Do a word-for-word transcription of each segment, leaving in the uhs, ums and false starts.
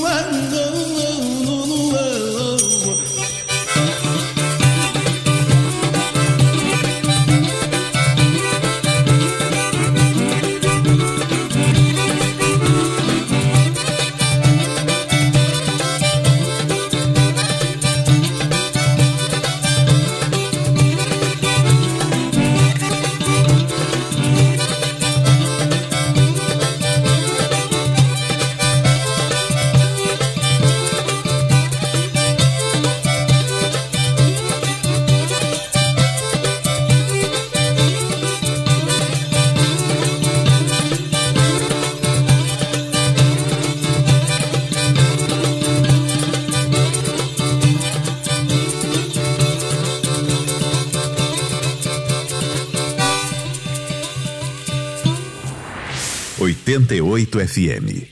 oitenta e oito F M.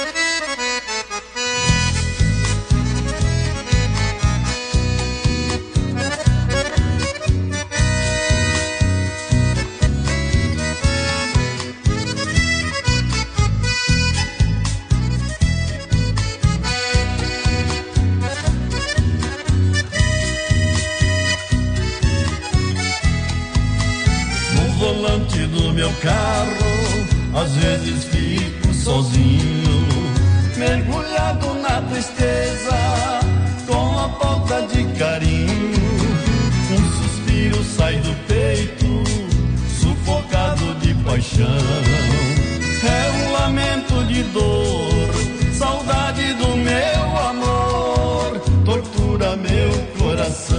No volante do meu carro às vezes fico sozinho, mergulhado na tristeza, com a falta de carinho. Um suspiro sai do peito, sufocado de paixão. É um lamento de dor, saudade do meu amor, tortura meu coração.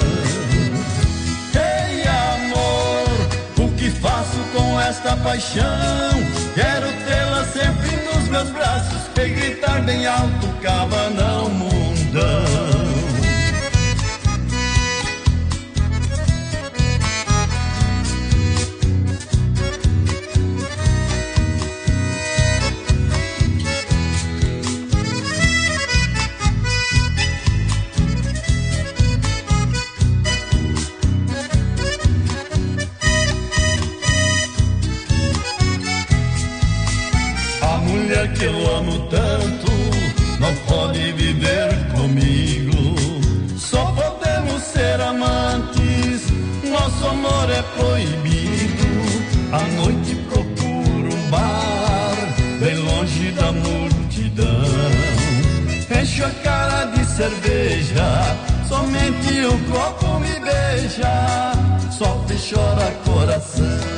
Faço com esta paixão, quero tê-la sempre nos meus braços e gritar bem alto, Cabanão, mundão. Que eu amo tanto, não pode viver comigo. Só podemos ser amantes, nosso amor é proibido. À noite procuro um bar, bem longe da multidão. Encho a cara de cerveja, somente o copo me beija. Sofre e chora coração.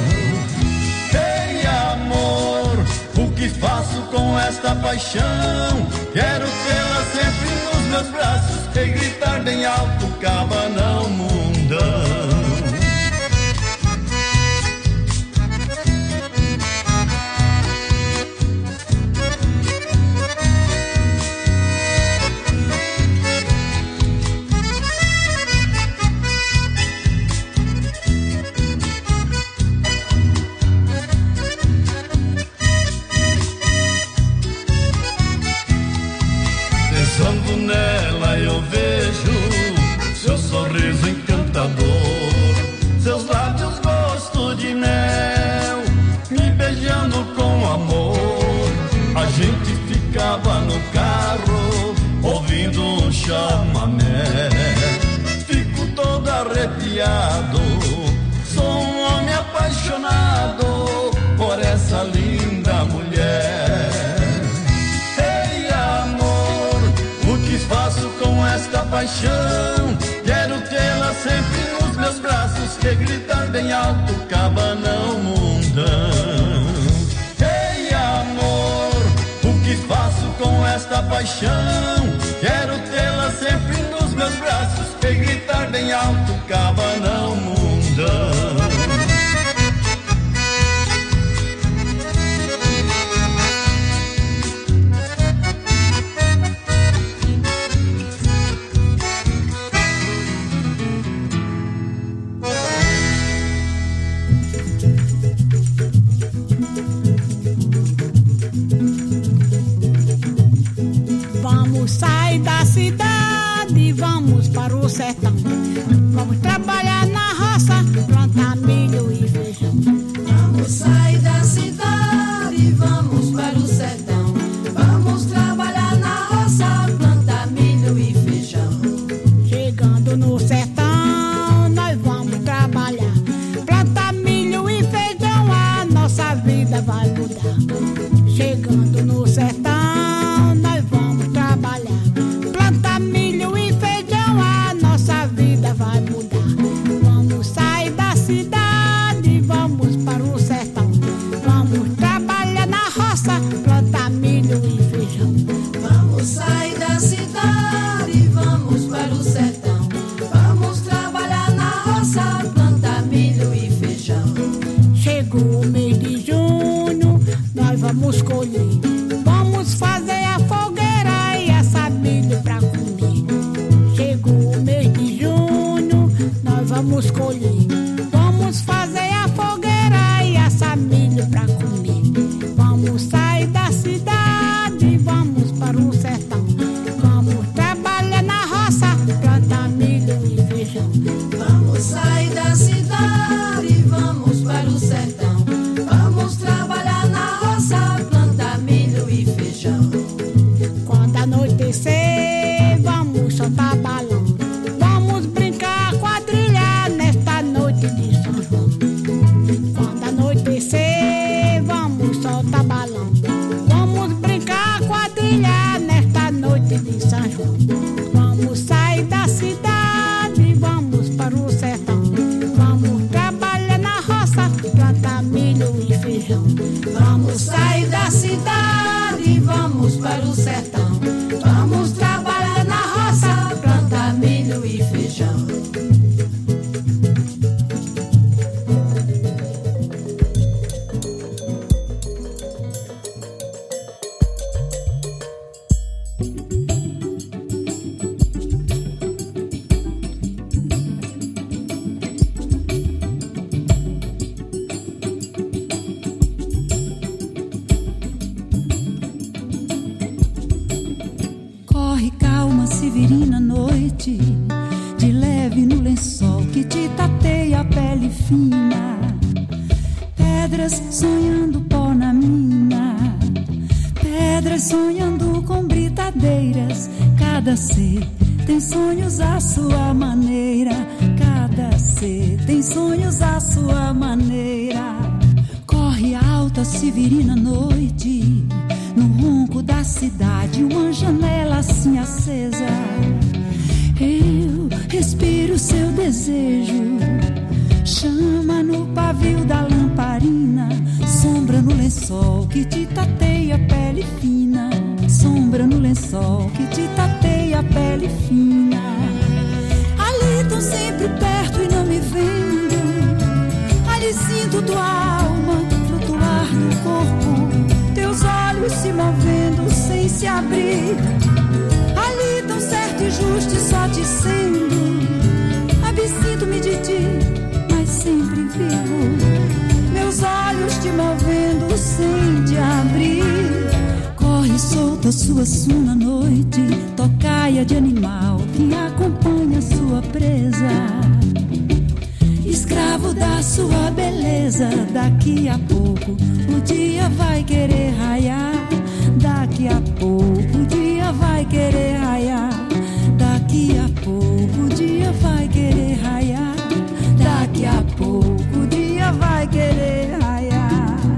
Ei, amor, o que faço com esta paixão? Quero tê-la sempre nos meus braços e gritar bem alto, Cabanão, mundão. Pensando nela eu vejo seu sorriso encantador, seus lábios gosto de mel, me beijando com amor. A gente ficava no carro ouvindo um chamamé. Fico todo arrepiado, sou um homem apaixonado por essa linda mulher. Faço com esta paixão, quero tê-la sempre nos meus braços e gritar bem alto, Cabanão, mundão. Ei, amor, o que faço com esta paixão? Quero tê-la sempre nos meus braços e gritar bem alto, Cabanão, mundão. Sai da cidade, vamos para o sertão. Vamos trabalhar na roça, plantar milho e feijão. Vamos sair da cidade, vamos para o sertão. Vamos trabalhar na vamos colher. Vamos fazer a fogueira e assar milho pra comer. Vamos sair da cidade, vamos para o sertão. Vamos trabalhar na roça, plantar milho e feijão. Vamos sair da cidade, vamos para o sertão. Vamos trabalhar na roça, plantar milho e feijão. Quando anoitecer, vamos soltar balão. Vamos brincar quadrilha nesta noite de São João. Quando anoitecer, vamos soltar balão. Vamos brincar quadrilha nesta noite de São João. Vamos sair da cidade, vamos para o sertão. Vamos trabalhar na roça, plantar milho e feijão. Vamos sair da cidade, vamos para o sertão. Vamos trabalhar na roça, plantar milho e feijão. Corre calma, Severina, noite, de leve no lençol que te tateia a pele fina. Pedras sonhando pó na mina, pedras sonhando com britadeiras. Cada ser tem sonhos à sua maneira, cada ser tem sonhos à sua maneira. Corre alta, Severina, noite, no ronco da cidade, uma janela assim acesa. Eu respiro seu desejo, chama no pavio da lamparina, sombra no lençol que te tateia a pele fina, sombra no lençol que te tateia a pele fina. Ali tão sempre perto e não me vendo, ali sinto tua alma flutuar no corpo, teus olhos se movendo sem se abrir. Ali tão certo e justo e só te sendo, absinto-me de ti, mas sempre vivo. Meus olhos te movendo sem te abrir. Corre solta sua suna noite, tocaia de animal que acompanha sua presa. Escravo da sua beleza, daqui a pouco o dia vai querer raiar. Daqui a pouco o dia vai querer raiar. Daqui a pouco o dia vai querer raiar. Daqui a pouco o dia vai querer raiar.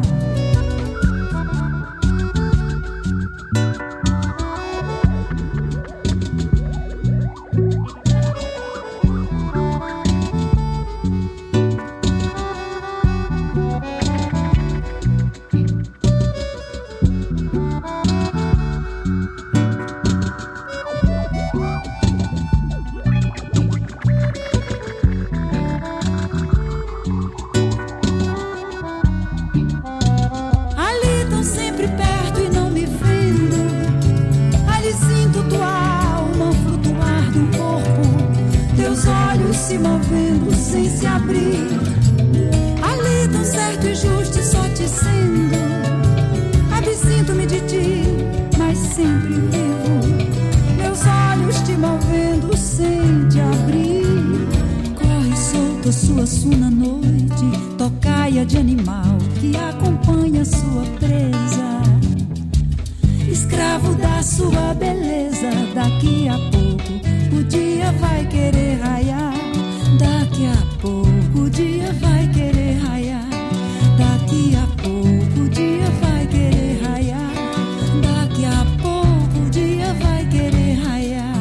Se movendo sem se abrir. Ali tão certo e justo e só te sendo, absinto-me de ti, mas sempre vivo. Meus olhos te movendo sem te abrir. Corre solta sua suna noite, tocaia de animal que acompanha sua presa. Escravo da sua beleza, daqui a pouco o dia vai querer raiar. Daqui a pouco o dia vai querer raiar. Daqui a pouco o dia vai querer raiar. Daqui a pouco o dia vai querer raiar.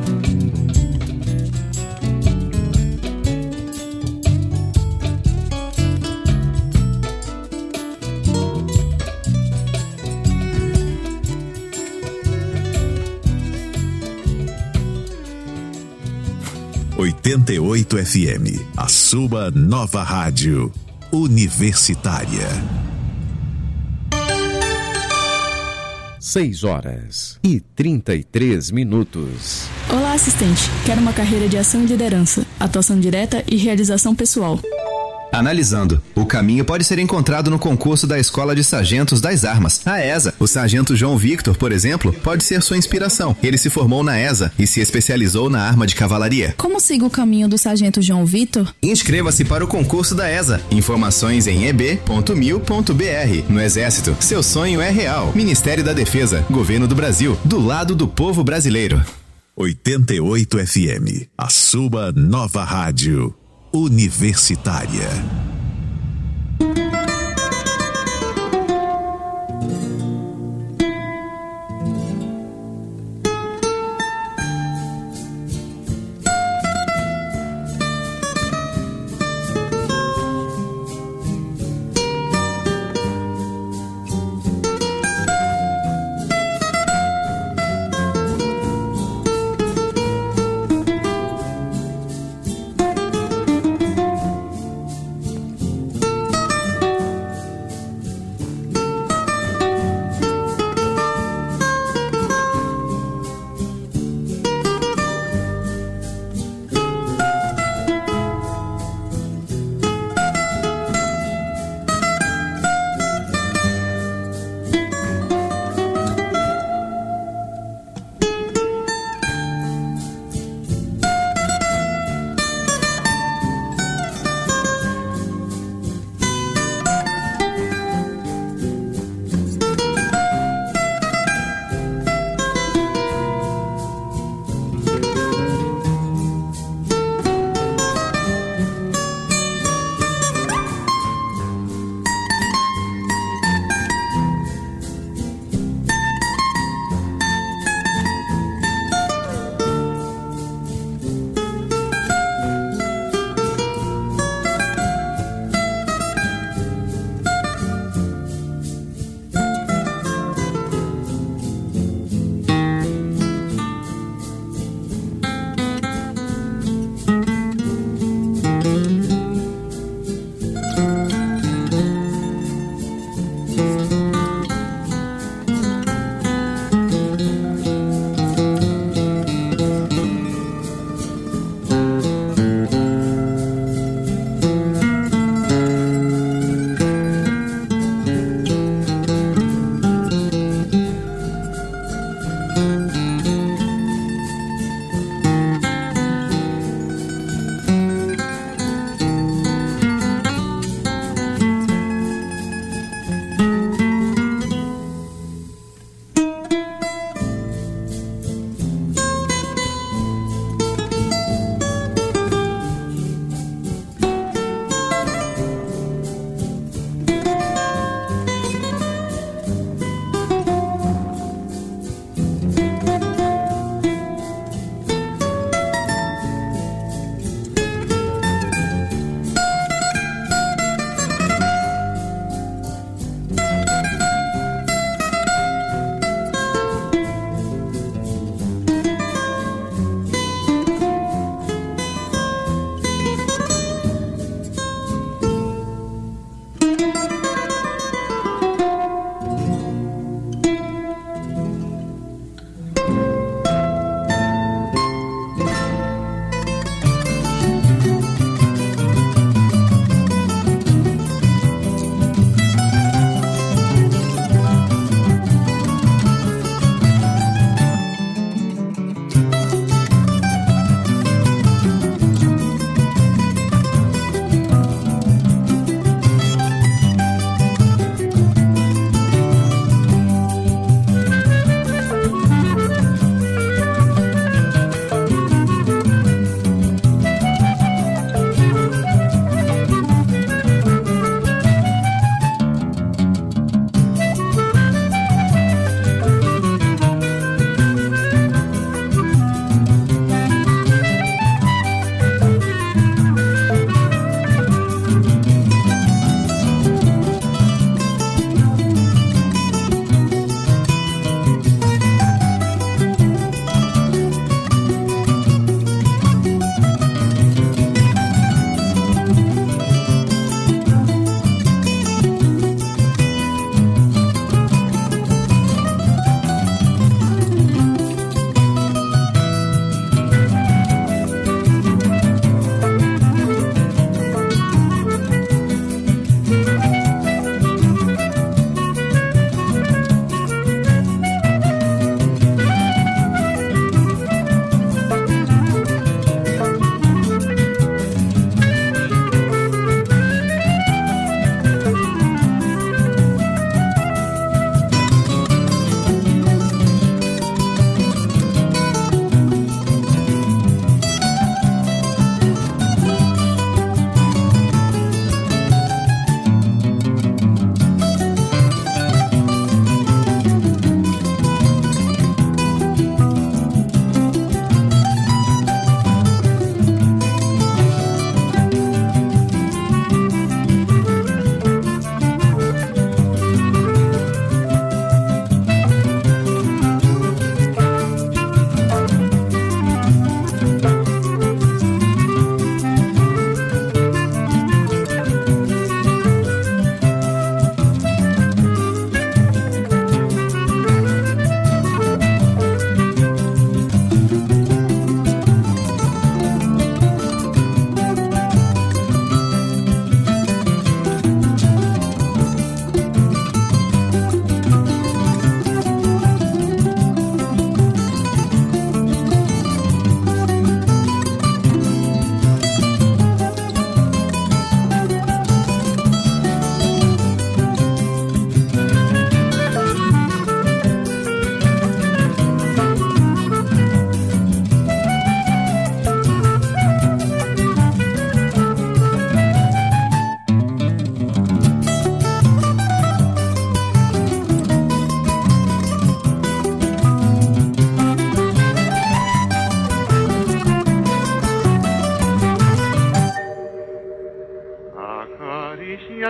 oitenta e oito F M, a sua nova rádio universitária. seis horas e trinta e três minutos. Olá, assistente. Quero uma carreira de ação e liderança, atuação direta e realização pessoal. Analisando. O caminho pode ser encontrado no concurso da Escola de Sargentos das Armas, a ESA. O sargento João Victor, por exemplo, pode ser sua inspiração. Ele se formou na ESA e se especializou na arma de cavalaria. Como sigo o caminho do sargento João Victor? Inscreva-se para o concurso da ESA. Informações em e b ponto mil ponto b r. No Exército, seu sonho é real. Ministério da Defesa, Governo do Brasil, do lado do povo brasileiro. oitenta e oito F M, a sua nova rádio universitária.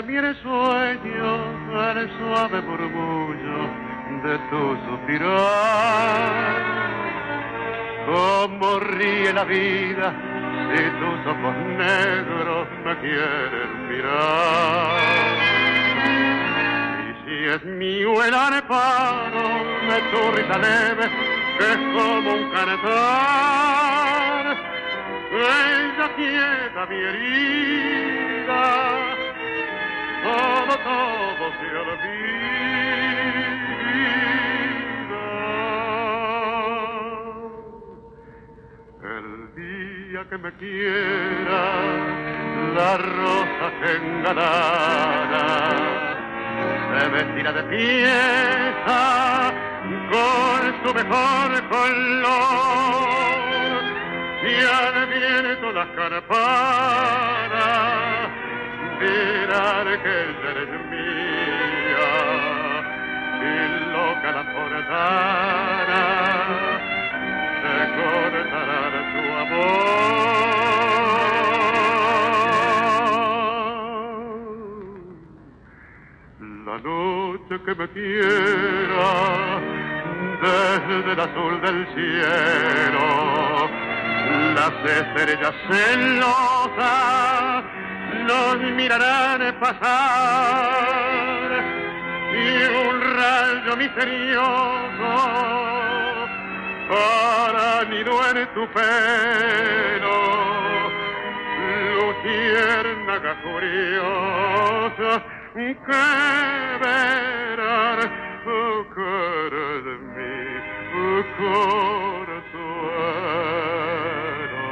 también el sueño, el suave murmullo de tu suspirar. Cómo ríe la vida si tus ojos negros me quieren mirar. Y si es mío el amparo de tu risa leve, que es como un cantar, ella quieta mi herida, todo, todo se olvida. El día que me quiera, la rosa que engalara se vestirá de pieza con su mejor color, y al viento las campanas dirán que ella eres mía, y loca la forzana se cortará de su amor. La noche que me quiera, desde el azul del cielo, las estrellas celosas nos mirarán pasar, y un rayo misterioso para nido en tu pelo, luciérnaga curiosa, que verán, oh, cara de mi consuelo.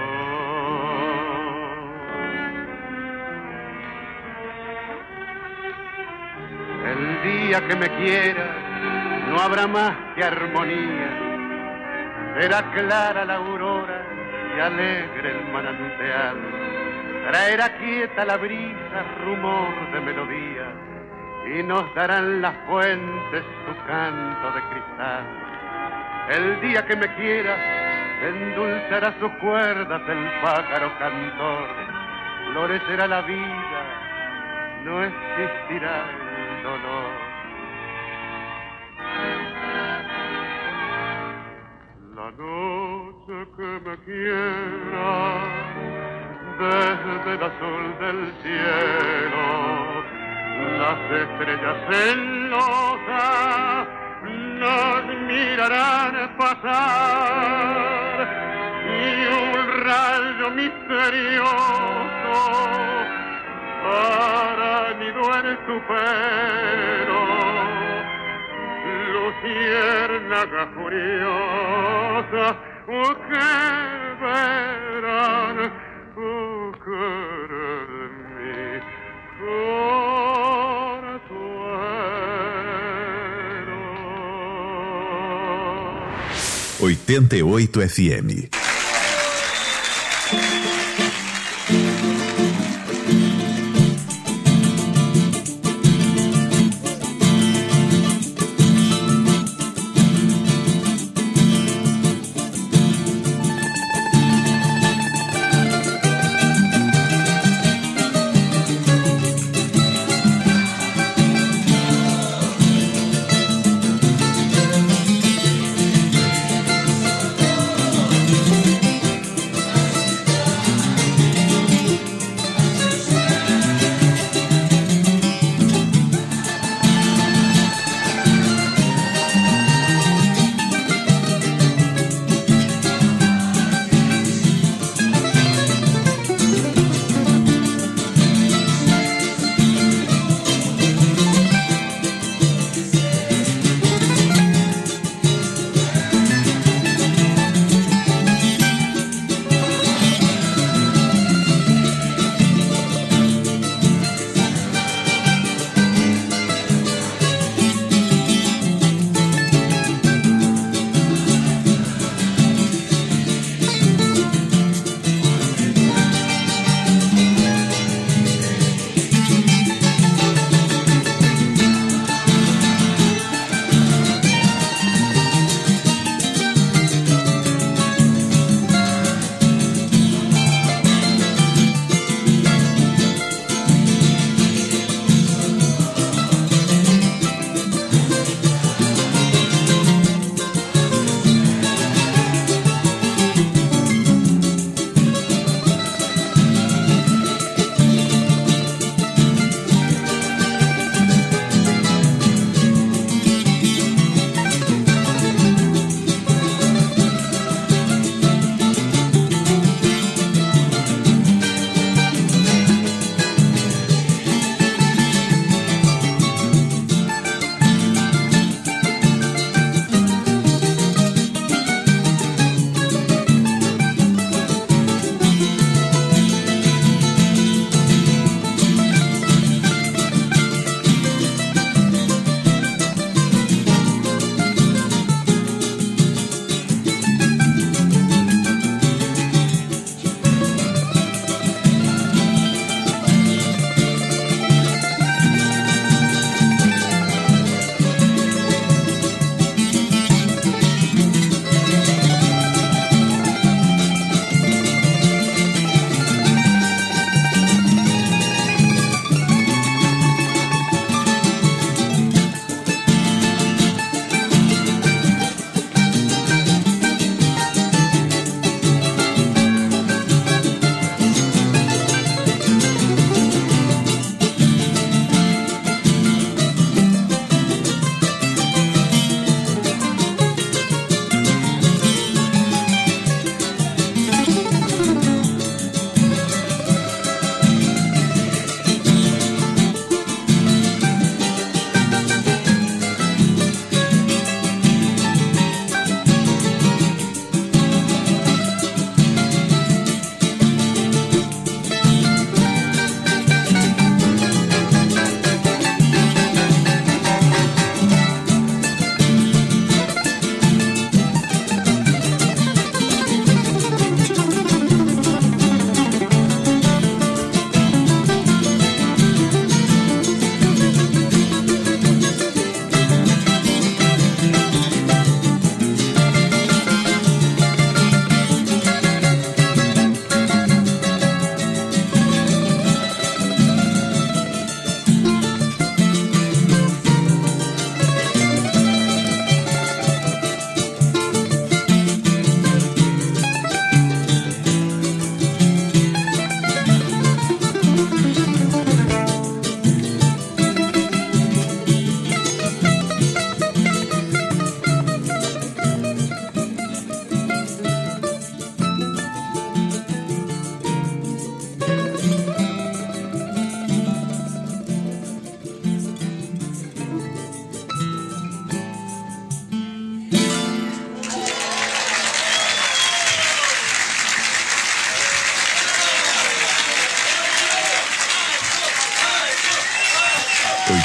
El día que me quieras no habrá más que armonía, será clara la aurora y alegre el manantial, traerá quieta la brisa rumor de melodía, y nos darán las fuentes su canto de cristal. El día que me quieras endulzará sus cuerdas el pájaro cantor, florecerá la vida, no existirá el dolor. La noche que me quiera, desde el azul del cielo, las estrellas celosas nos mirarán pasar, y un rayo misterioso para nido en tu pelo, luciérnaga furiosa, oh, que verán, oh, cara de mi consuelo. oitenta e oito F M.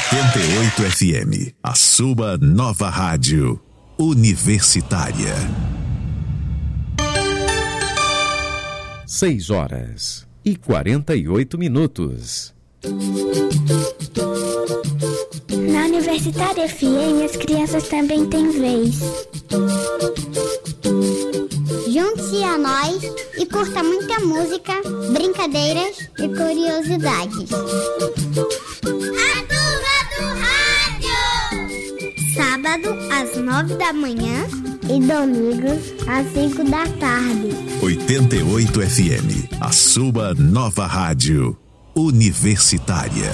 oitenta e oito F M, a sua nova rádio universitária. Seis horas e quarenta e oito minutos. Na Universitária F M, as crianças também têm vez. Junte-se a nós e curta muita música, brincadeiras e curiosidades. A Turma do Rádio! Sábado, às nove da manhã e domingo, às cinco da tarde. oitenta e oito F M, a sua nova rádio universitária.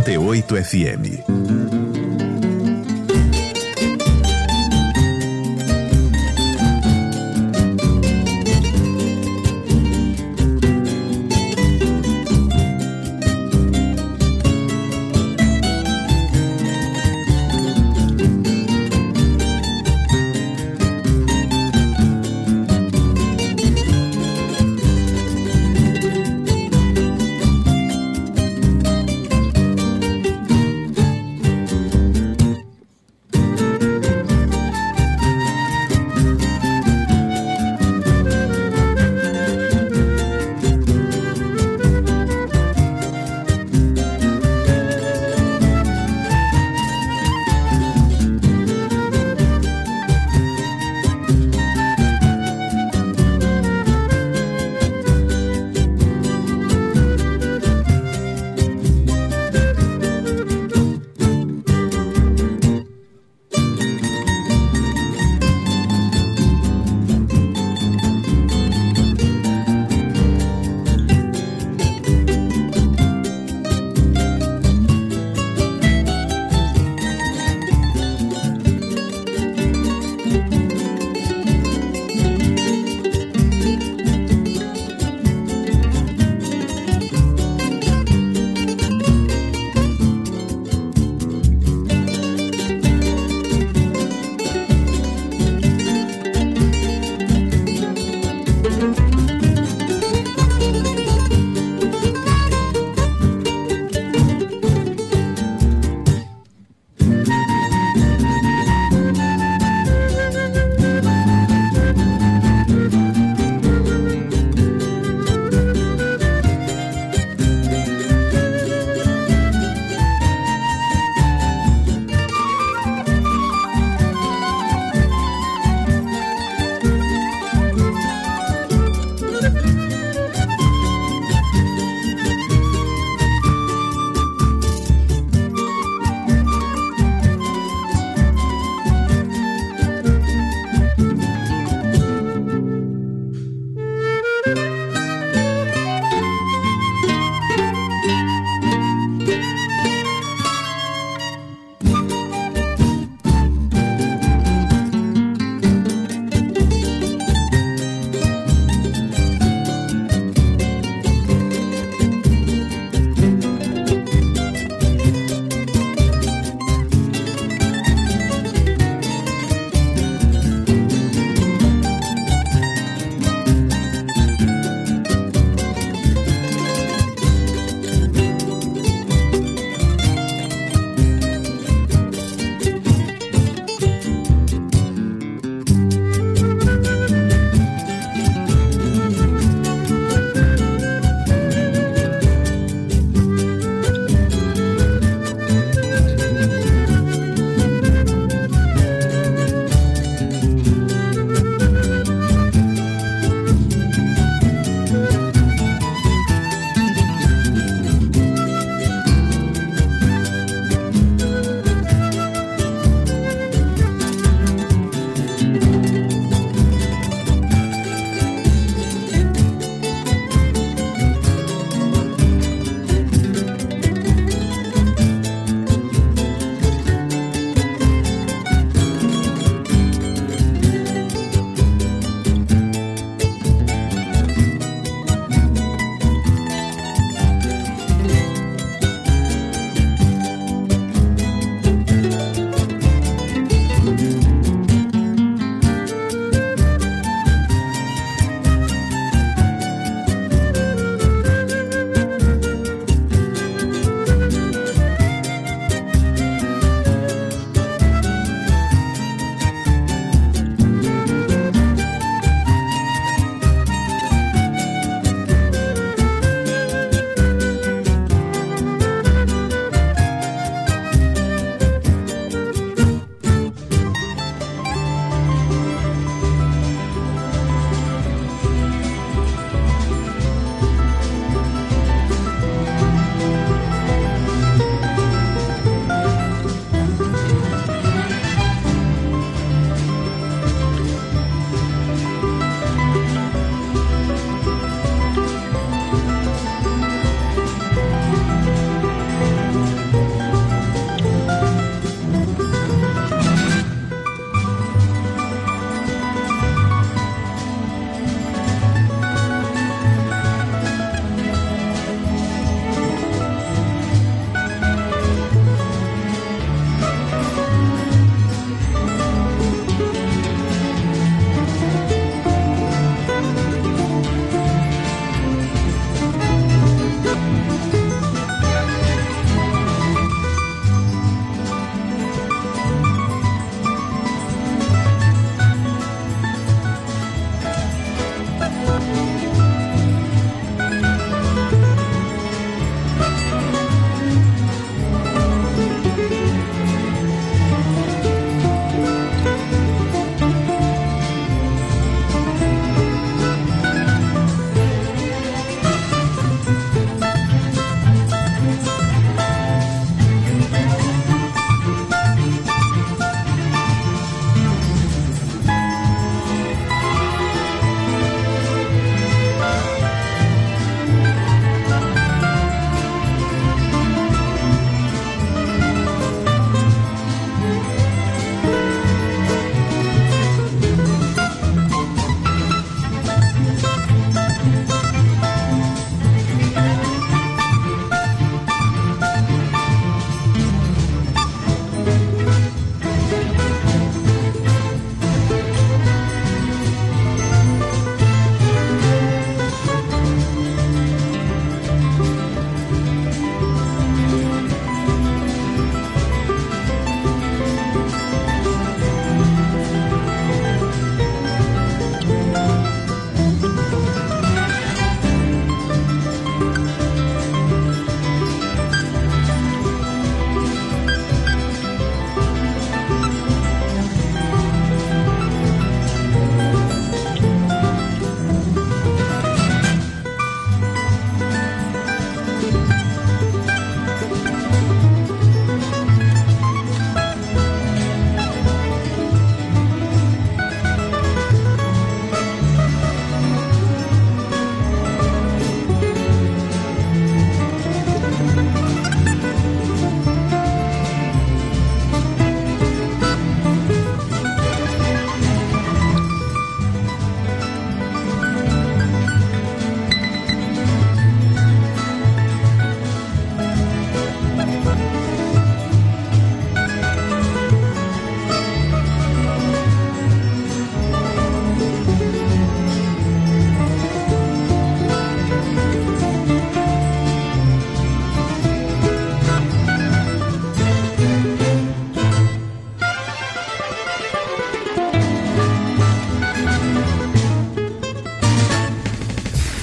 trinta e oito F M.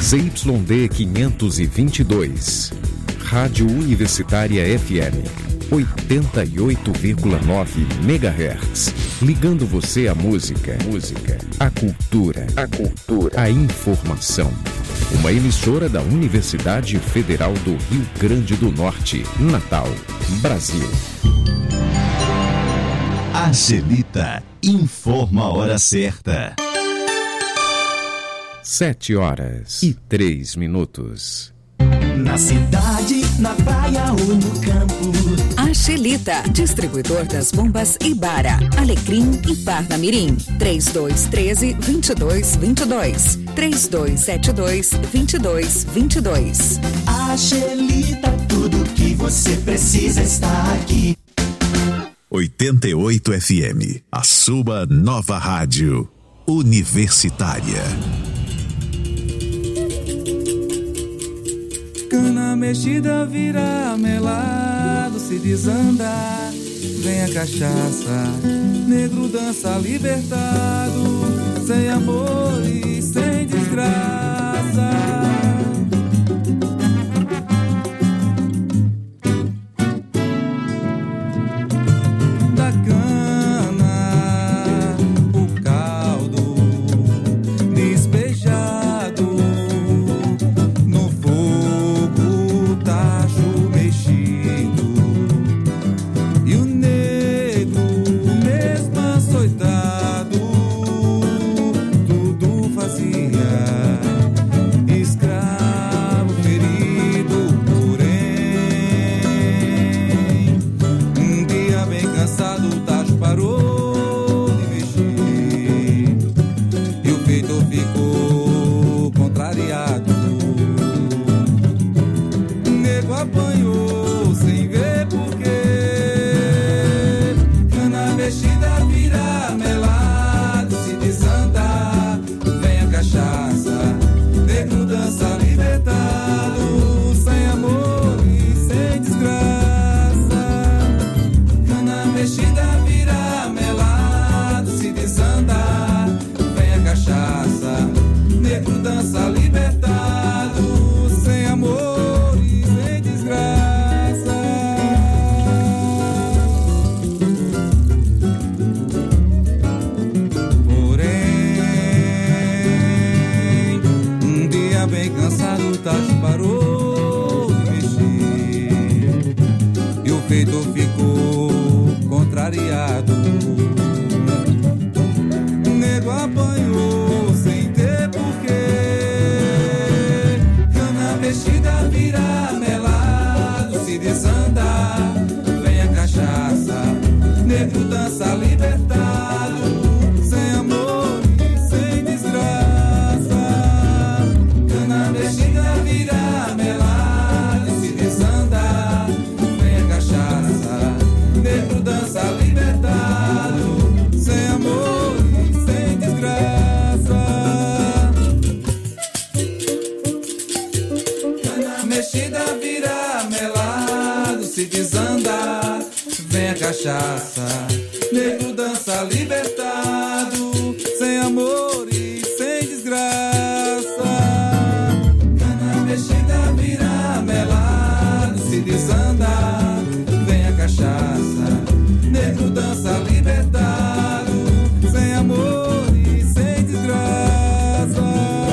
Z Y D quinhentos e vinte e dois. Rádio Universitária F M. oitenta e oito vírgula nove megahertz. Ligando você à música, música, à cultura, a cultura, à informação. Uma emissora da Universidade Federal do Rio Grande do Norte, Natal, Brasil. Angelita informa a hora certa. Sete horas e três minutos. Na cidade, na praia ou no campo. Angelita, distribuidor das bombas Ibara, Alecrim e Parnamirim. três dois um três, dois dois dois dois. três dois sete dois, dois dois dois dois. Angelita, tudo que você precisa está aqui. oitenta e oito F M, a sua nova rádio universitária. Cana mexida vira melado, se desanda, vem a cachaça, negro dança libertado, sem amor e sem desgraça. Da cana, o caldo despejado no fogo, tacho mexido, e o negro mesmo açoitado, tudo fazia escravo ferido, porém um dia bem cansado o tacho parou de mexer e o feitor ficou contrariado. O nego apanhou sem ver porquê. Cana mexida vira melado, se desanda, vem a cachaça, negro dança libertado, sem amor e sem desgraça. Cana mexida vira melado, se desanda, vem a cachaça, negro dança libertado, sem amor e sem desgraça. Porém, um dia bem cansado o tacho parou de mexer e o feitor ficou contrariado. O nego apanhou sem ter porquê. Cana mexida vira melado, se desanda, vem a cachaça, negro dança libertado, sem amor e sem desgraça. Cana mexida vira melado, se desanda, vem a cachaça, negro dança libertado, sem amor e sem desgraça. Cana mexida vira melado, se desanda, vem a cachaça, negro dança libertado, sem amor e sem desgraça. Cana mexida vira melado, se desanda, vem a cachaça, negro dança libertado, sem amor e sem desgraça.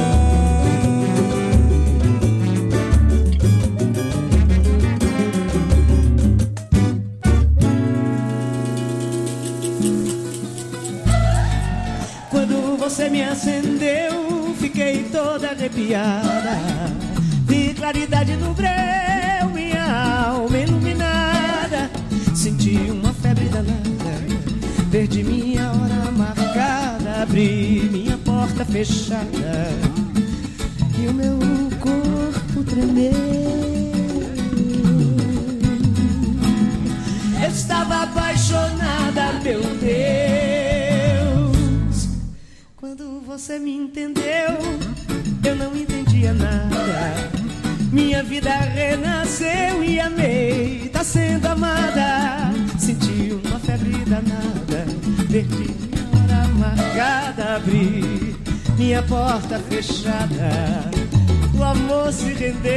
Quando você me acendeu, fiquei toda arrepiada. Vi claridade no breu, minha alma iluminada. Senti uma febre danada, perdi minha hora marcada. Abri minha porta fechada e o meu corpo tremeu. Eu estava apaixonada, meu Deus. Quando você me entendeu, eu não entendia nada. Minha vida renasceu e amei, tá sendo amada. Senti uma febre danada, perdi minha hora marcada. Abri minha porta fechada amor se rendeu.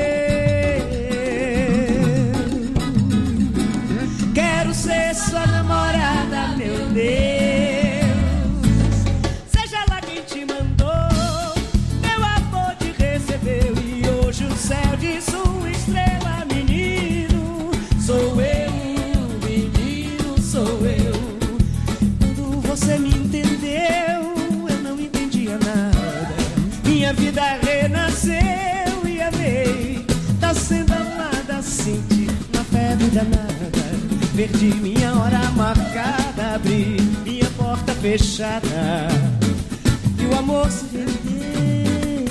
Quero ser sua namorada, meu Deus. Seja lá quem te mandou, meu amor te recebeu. E hoje o céu de sua estrela, menino, sou eu, menino, sou eu. Quando você me entendeu, eu não entendia nada. Minha vida renasceu e amei. Tá sendo amada, senti na febre danada. Perdi minha hora marcada, abri minha porta fechada e o amor se rendeu.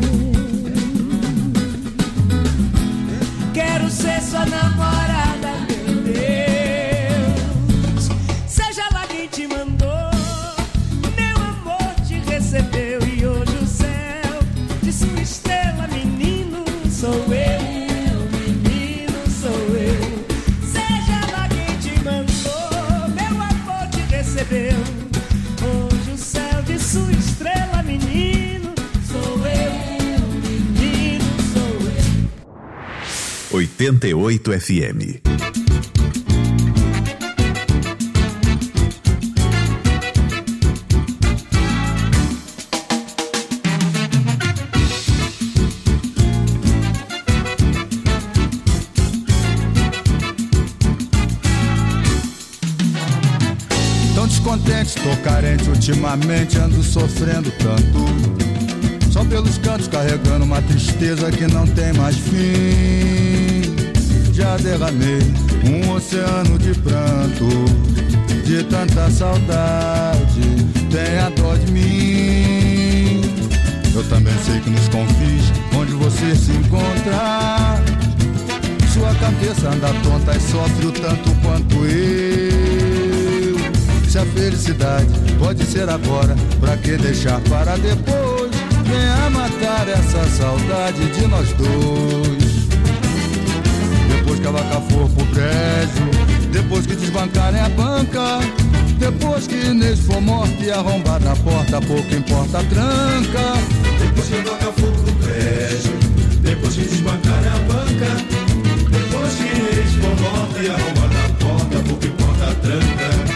Quero ser sua namorada, meu Deus. Seja lá quem te mandou, meu amor te recebeu. E hoje o céu de sua estrela, menino, sou eu. Hoje o céu de sua estrela, menino, sou eu, menino, sou eu. oitenta e oito F M. Tô carente ultimamente, ando sofrendo tanto. Só pelos cantos carregando uma tristeza que não tem mais fim. Já derramei um oceano de pranto, de tanta saudade, tenha dó de mim. Eu também sei que nos confins, onde você se encontra, sua cabeça anda tonta e sofre o tanto quanto eu. Se a felicidade pode ser agora, pra que deixar para depois? Venha matar essa saudade de nós dois. Depois que a vaca for pro brejo, depois que desbancarem a banca, depois que Inês for morta e arrombada a porta, pouco importa a tranca. Depois que a vaca for pro brejo, depois que desbancarem a banca, depois que Inês for morta e arrombada a porta, pouco importa a tranca.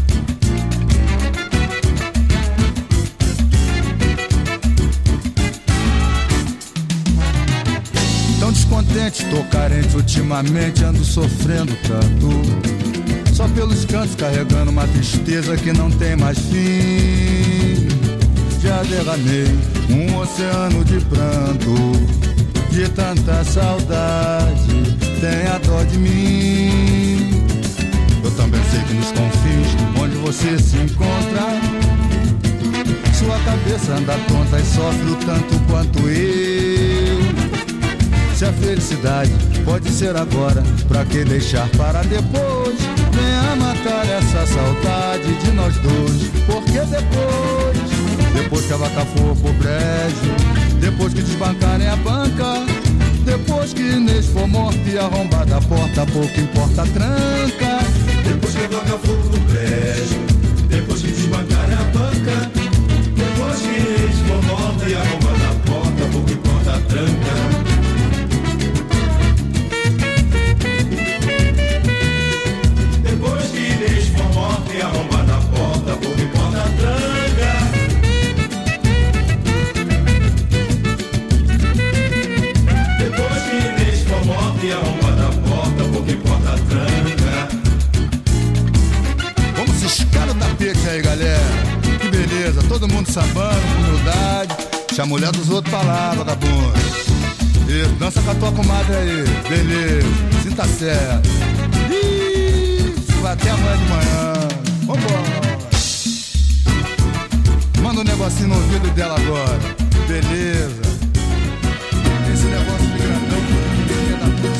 Descontente, tô carente ultimamente, ando sofrendo tanto. Só pelos cantos carregando uma tristeza que não tem mais fim. Já derramei um oceano de pranto, de tanta saudade, tenha dó de mim. Eu também sei que nos confins, onde você se encontra, sua cabeça anda tonta e sofre o tanto quanto eu. Se a felicidade pode ser agora, pra que deixar para depois? Venha matar essa saudade de nós dois. Porque depois, depois que a vaca for pro brejo, depois que desbancarem a banca, depois que Inês for morta e arrombada a porta, pouco importa a tranca. Depois que a vaca for pro brejo, depois que desbancarem a banca, depois que Inês for morta e arrombada a porta, pouco importa a tranca. E arrombada a porta, pouco importa a tranca. Depois que Inês for morta e arrombada a porta, pouco importa a tranca. Vamos ciscar o tapete aí, galera. Que beleza, todo mundo sambando com humildade. Deixa a mulher dos outros pra lá, vagabundo. Isso, dança com a tua comadre aí. Beleza, sinta certo. Isso, vai até amanhã de manhã. Vambora. Manda um negocinho no ouvido dela agora. Beleza. Esse negócio de grandão que ia dar tudo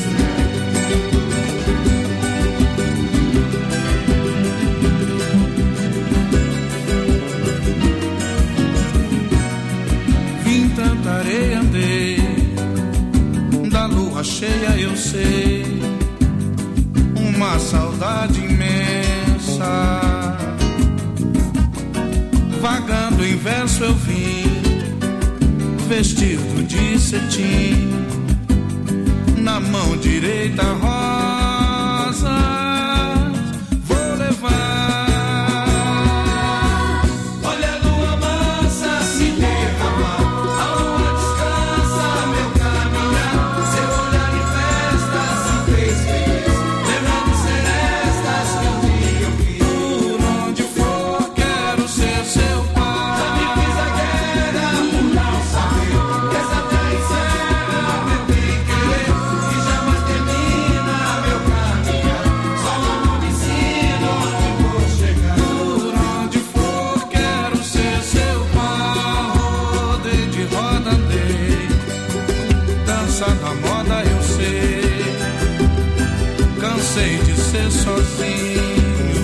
certo. Vim tanta areia, andei, da lua cheia eu sei, uma saudade imensa. Vagando em verso eu vim, vestido de cetim, na mão direita rosas vou levar. Olha a lua mansa se derramar, a lua descansa meu caminhar, seu olhar em festa se fez feliz, lembrando serestas que um dia eu vi. Por onde for quero ser seu pai, já me fiz a guerra por não saber que essa terra encerra meu bem querer e jamais termina meu caminhar, só o amor me ensina onde vou chegar. Por onde for quero ser seu pai, rodei de roda andei, dança na moda eu sei, cansei de ser sozinho,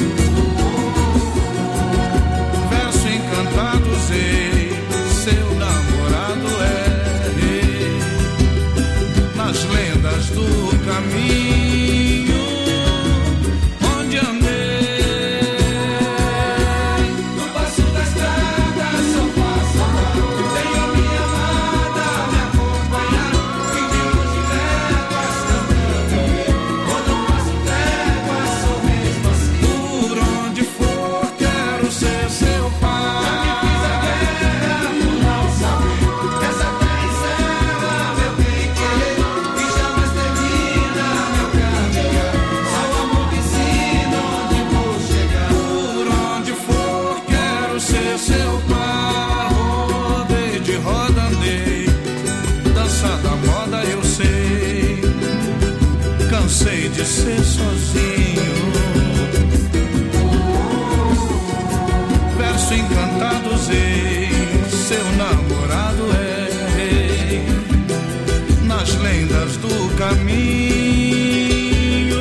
verso encantado usei, seu namorado é rei, nas lendas do caminho onde andei, no passo da estrada só passo andar, tenho a minha amada a me acompanhar, e de longe léguas cantando eu, quando eu passo tréguas sou mesmo assim. Por onde for quero ser seu pai, já me fiz a guerra por não saber, essa terra encerra meu bem querer e jamais termina meu caminhar, só o amor me ensina onde vou chegar. Por onde for quero ser seu pai, rodei de roda andei, dança da moda eu sei, cansei de ser sozinho, verso encantado usei, seu namorado é rei, nas lendas do caminho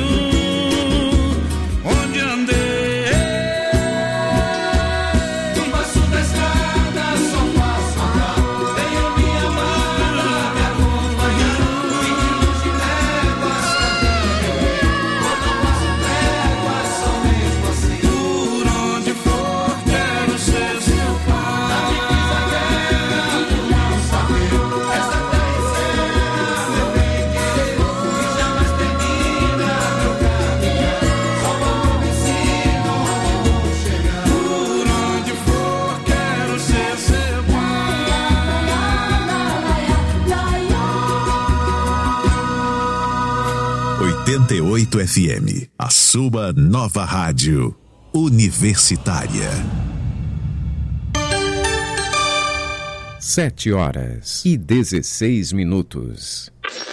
onde andei, no passo da estrada só passo andar, tenho minha amada a me acompanhar, e de longe léguas cantando eu, quando eu passo tréguas sou mesmo assim. Por onde for quero ser seu pai, já me fiz a guerra por não saber, essa terra encerra meu bem querer e jamais termina meu caminhar, só o amor me ensina onde vou chegar. Por onde for quero ser seu oitenta e oito F M, a sua nova rádio universitária. Sete horas e dezesseis minutos.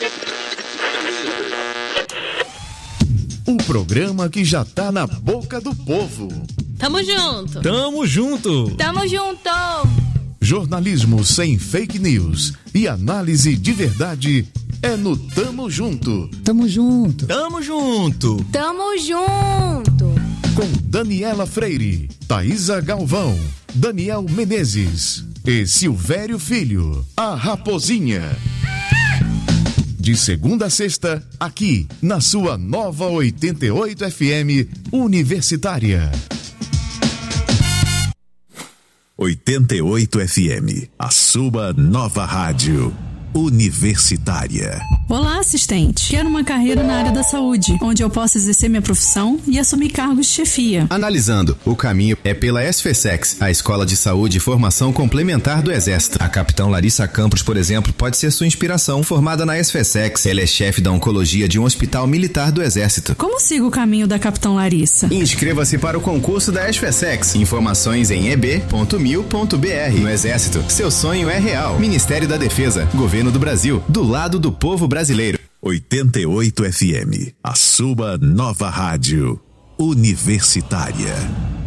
Um programa que já tá na boca do povo. Tamo junto. Tamo junto. Tamo junto. Jornalismo sem fake news e análise de verdade é no Tamo Junto. Tamo junto. Tamo junto. Tamo junto. Com Daniela Freire, Thaisa Galvão, Daniel Menezes e Silvério Filho, a Raposinha. De segunda a sexta, aqui na sua nova oitenta e oito F M Universitária. oitenta e oito F M, a sua nova rádio universitária. Olá, assistente. Quero uma carreira na área da saúde, onde eu possa exercer minha profissão e assumir cargos de chefia. Analisando, o caminho é pela SFSEX, a Escola de Saúde e Formação Complementar do Exército. A capitão Larissa Campos, por exemplo, pode ser sua inspiração. Formada na SFSEX, ela é chefe da oncologia de um hospital militar do Exército. Como sigo o caminho da capitão Larissa? Inscreva-se para o concurso da SFSEX. Informações em e b ponto mil ponto b r. No Exército, seu sonho é real. Ministério da Defesa, Governo do Brasil, do lado do povo brasileiro. oitenta e oito F M, a sua nova rádio universitária.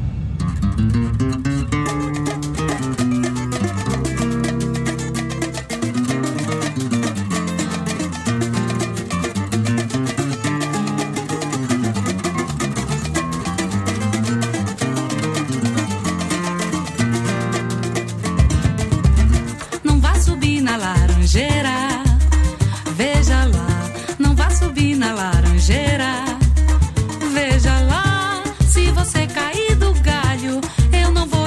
Não vá subir na laranjeira, veja lá, não vá subir na laranjeira, veja lá, se você cair do galho, eu não vou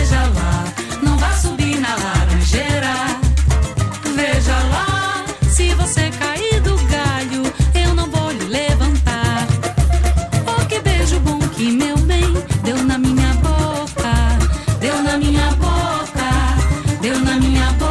Veja lá, não vá subir na laranjeira. Veja lá, se você cair do galho, eu não vou lhe levantar. Oh, que beijo bom que meu bem deu na minha boca, deu na minha boca, deu na minha boca.